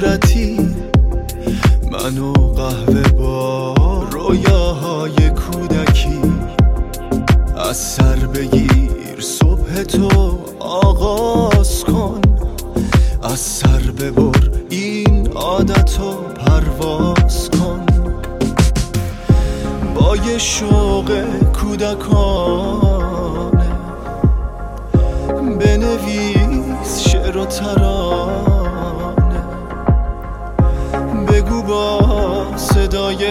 صورتی، منو قهوه با رویاهای کودکی. از سر بگیر صبح تو آغاز کن، از سر ببر این عادتو پرواز کن. با یه شوق کودکانه بنویس شعر و ترانه، بگو با صدای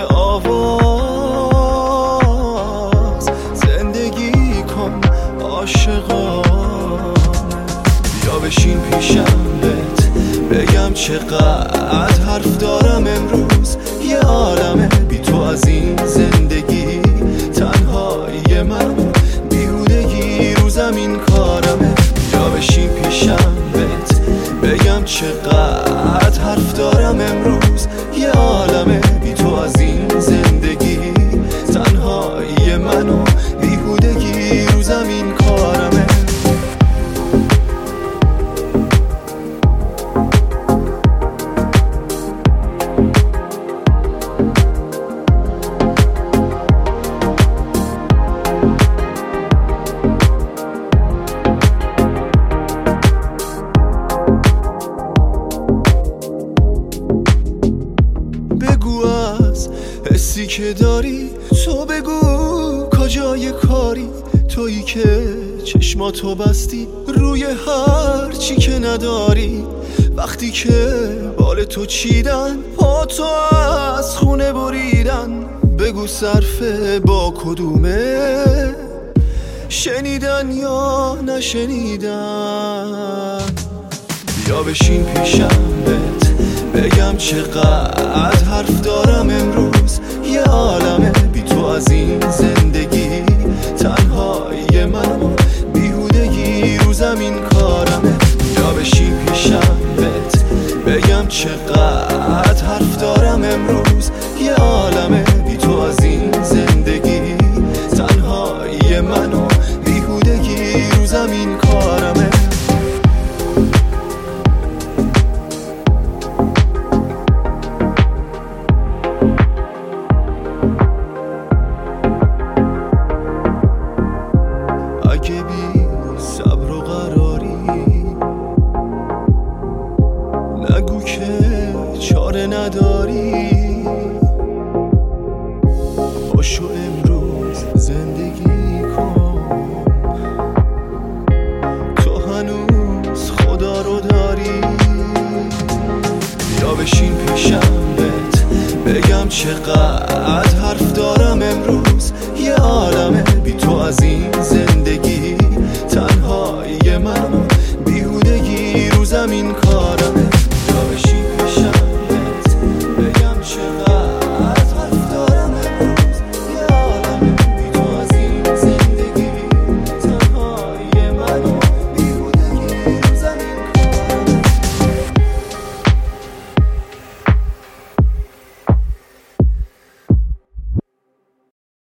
آواز زندگی کن عاشقانه. بیا بشین پیشم بهت بگم چقدر حرف دارم امروز. یه عالمه بی تو از این زندگی، تنهایی من بیهودگی رو زمین کارمه. بیا بشین پیشم بهت بگم چقدر حرف دارم امروز. یه عالمه بی تو از این زندگی، تنهایی منو بیهودگی رو زمین کارمه. حسی که داری تو بگو کجای کاری، تویی که چشماتو بستی روی هر چی که نداری. وقتی که بال تو چیدن پا تو از خونه بریدن، بگو صرفه با کدومه، شنیدن یا نشنیدن. بیا بشین پیشم بهت بگم چقدر حرف دارم امروز. یه عالمه بی تو از این زندگی، تنهایی منو بیهودگی رو زمین کارمه. بیا بشین پیشم بهت بگم چقدر حرف دارم امروز. یه عالمه بی تو از این زندگی، تنهایی منو بیهودگی رو زمین کارمه. اگه بی صبر و قراری نگو که چاره نداری. باشو امروز زندگی کن، تو هنوز خدا رو داری. بیا بشین پیشم بهت بگم چقدر حرف دارم امروز. یه عالمه بی تو از این زندگی، تنهایی من بیهودگی رو زمین کارمه.